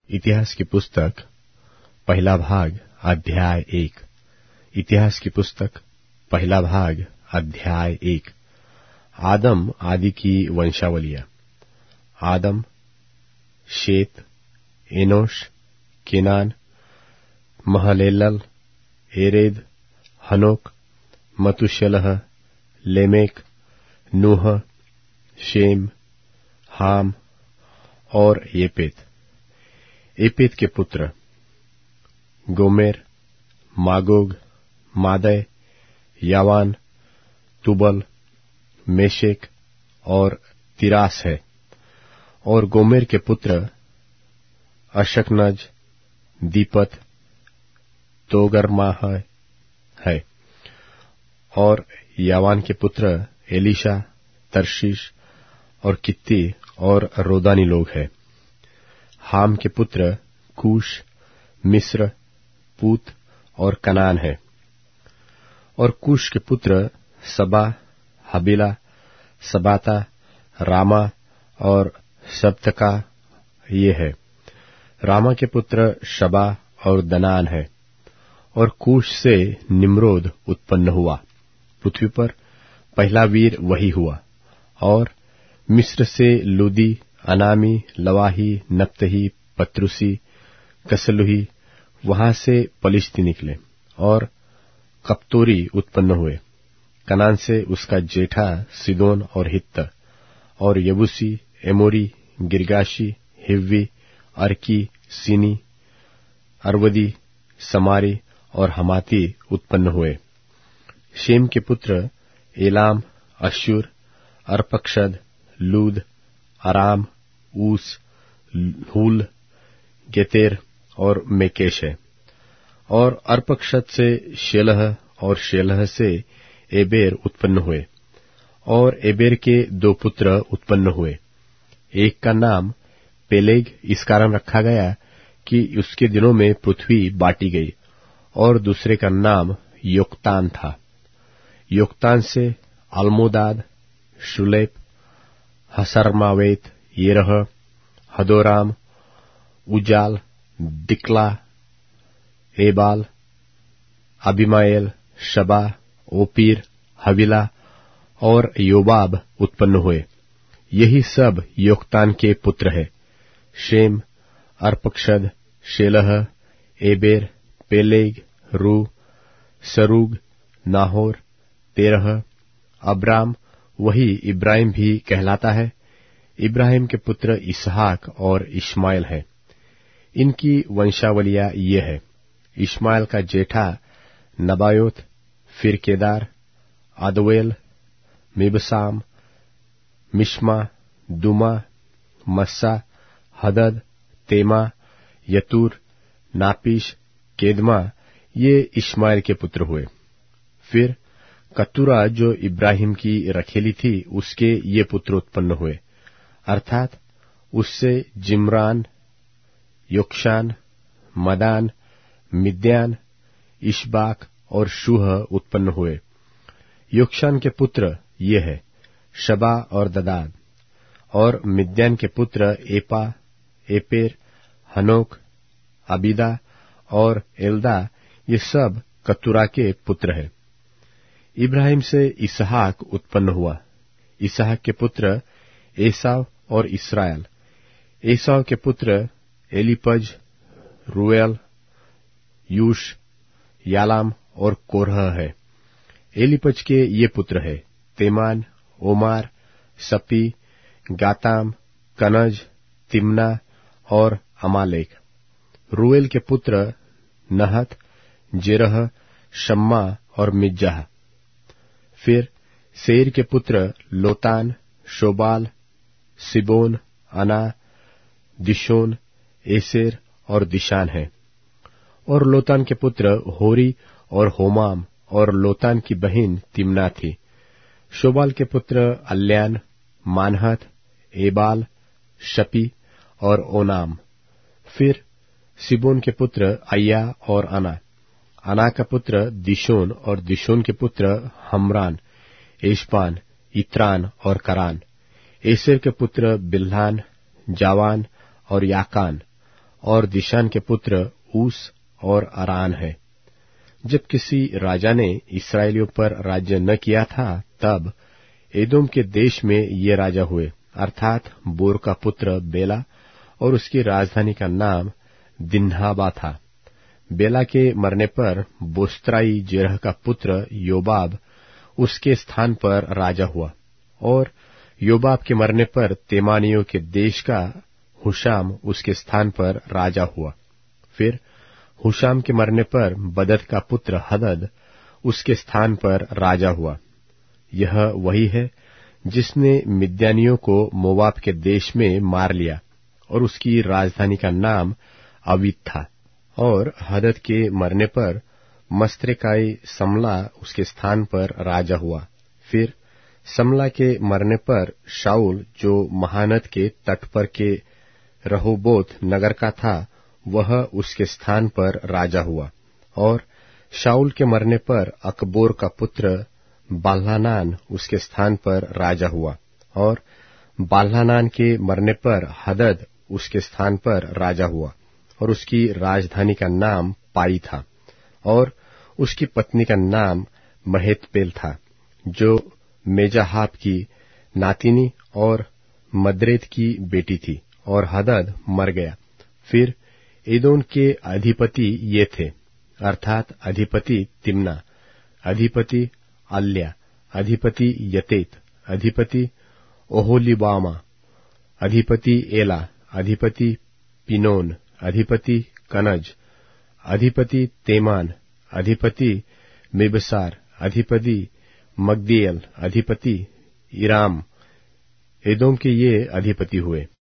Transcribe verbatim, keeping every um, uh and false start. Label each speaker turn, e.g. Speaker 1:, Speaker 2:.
Speaker 1: इतिहास की पुस्तक पहला भाग अध्याय एक। इतिहास की पुस्तक पहला भाग अध्याय एक। आदम आदि की वंशावलियां। आदम, शेत, एनोश, केनान, महलेलल, एरेद, हनोक, मतुशेलह, लेमेक, नूह, शेम, हाम और येपेत। एपेत के पुत्र गोमेर, मागोग, मादै, यावान, तुबल, मेशेक और तिरास है। और गोमेर के पुत्र अशकनज, दीपत, तोगर्माह है। और यावान के पुत्र एलीशा, तरशीश और कित्ती और रोदानी लोग हैं। हाम के पुत्र कूश, मिस्र, पूत और कनान है। और कूश के पुत्र सबा, हबीला, सबाता, रामा और सब्तका ये है। रामा के पुत्र शबा और दनान है। और कूश से निम्रोद उत्पन्न हुआ। पृथ्वी पर पहला वीर वही हुआ। और मिस्र से लूदी, अनामी, लवाही, नप्तही, पत्रुसी, कसलुही, वहां से पलिश्ती निकले। और कप्तोरी उत्पन्न हुए। कनान से उसका जेठा सिदोन और हित्त और यबूसी, एमोरी, गिरगाशी, हिव्वी, अर्की, सीनी, अरवदी, समारी और हमाती उत्पन्न हुए। शेम के पुत्र एलाम, अश्शूर, अर्पक्षद, लूद, अराम, ऊस, हूल, गेतेर और मेकेश है। और अर्पक्षद से शेलह और शेलह से एबेर उत्पन्न हुए। और एबेर के दो पुत्र उत्पन्न हुए। एक का नाम पेलेग इस कारण रखा गया कि उसके दिनों में पृथ्वी बांटी गई। और दूसरे का नाम योक्तान था। योक्तान से अल्मोदाद, शुलेप, हसरमावेत, येरह, हदोराम, उजाल, दिक्ला, एबाल, अबिमाएल, शबा, ओपीर, हविला और योबाब उत्पन्न हुए। यही सब योक्तान के पुत्र है। Shem, Arpachshad, Shelah, Eber, Peleg, Reu, Serug, Nahor, Terah, Abram, वही इब्राहिम भी कहलाता है। इब्राहिम के पुत्र इसहाक और इश्माएल है। इनकी वंशावलियां ये है। इश्माएल का जेठा नबायोत, फिर केदार, अदवेल, मिबसाम, मिश्मा, दुमा, मस्सा, हदद, तेमा, यतूर, नापीश, केदमा, ये इश्माएल के पुत्र हुए। फिर कतूरा जो इब्राहिम की रखेली थी, उसके ये पुत्र उत्पन्न हुए, अर्थात उससे जिम्रान, योक्षान, मदान, मिद्यान, इशबाक और शूह उत्पन्न हुए। योक्षान के पुत्र ये है, शबा और ददाद। और मिद्यान के पुत्र एपा, एपेर, हनोक, अबीदा और एल्दा, ये सब कतूरा के पुत्र है। इब्राहिम से इसहाक उत्पन्न हुआ। इसहाक के पुत्र एसाव और इसराइल। एसाव के पुत्र एलीपज, रूएल, यूश, यालाम और कोरह है। एलीपज के ये पुत्र है, Teman, Omar, Zephi, Gatam, Kenaz, Timna और अमालेक। रूएल के पुत्र नहत, जेरह, शम्मा और मिज्जाह। फिर सेर के पुत्र लोतान, शोबाल, सिबोन, अना, दिशोन, एसेर और दिशान है। और लोतान के पुत्र होरी और होमाम। और लोतान की बहन तिम्ना थी। शोबाल के पुत्र अल्यान, मानहत, एबाल, शपी और ओनाम। फिर सिबोन के पुत्र अय्या और अना। अना का पुत्र दिशोन और दिशोन के पुत्र हमरान, एशबान, इत्रान और करान। एसेर के पुत्र बिल्हान, जावान और याकान। और दिशान के पुत्र ऊस और अरान है। जब किसी राजा ने इस्राएलियों पर राज्य न किया था, तब एदोम के देश में ये राजा हुए, अर्थात बोर का पुत्र बेला, और उसकी राजधानी का नाम दिन्हाबा था। बेला के मरने पर बोस्त्राई जेरह का पुत्र योबाब उसके स्थान पर राजा हुआ, और योबाब के मरने पर तेमानियों के देश का हुशाम उसके स्थान पर राजा हुआ। फिर हुशाम के मरने पर बदद का पुत्र हदद उसके स्थान पर राजा हुआ। यह वही है जिसने मिद्यानियों को मोवाब के देश में मार लिया, और उसकी राजधानी का नाम अवीत था। और हदद के मरने पर मस्त्रेकाई समला उसके स्थान पर राजा हुआ। फिर समला के मरने पर शाऊल, जो महानद के तट पर के रहोबोत नगर का था, वह उसके स्थान पर राजा हुआ। और शाऊल के मरने पर अकबोर का पुत्र बाल्हानान उसके स्थान पर राजा हुआ, और बाल्हानान के मरने पर हदद उसके स्थान पर राजा हुआ, और उसकी राजधानी का नाम पाई था, और उसकी पत्नी का नाम महेतपेल था, जो मेजाहाब की नातिनी और मद्रेद की बेटी थी। और हदद मर गया। फिर एदोम के अधिपति ये थे, अर्थात अधिपति तिम्ना, अधिपति अल्या, अधिपति यतेत, अधिपति ओहोलीबामा, अधिपति एला, अधिपति पिनोन, अधिपति कनज, अधिपति तेमान, अधिपति मिबसार, अधिपति मग्दीएल, अधिपति इराम। एदोम के ये अधिपति हुए।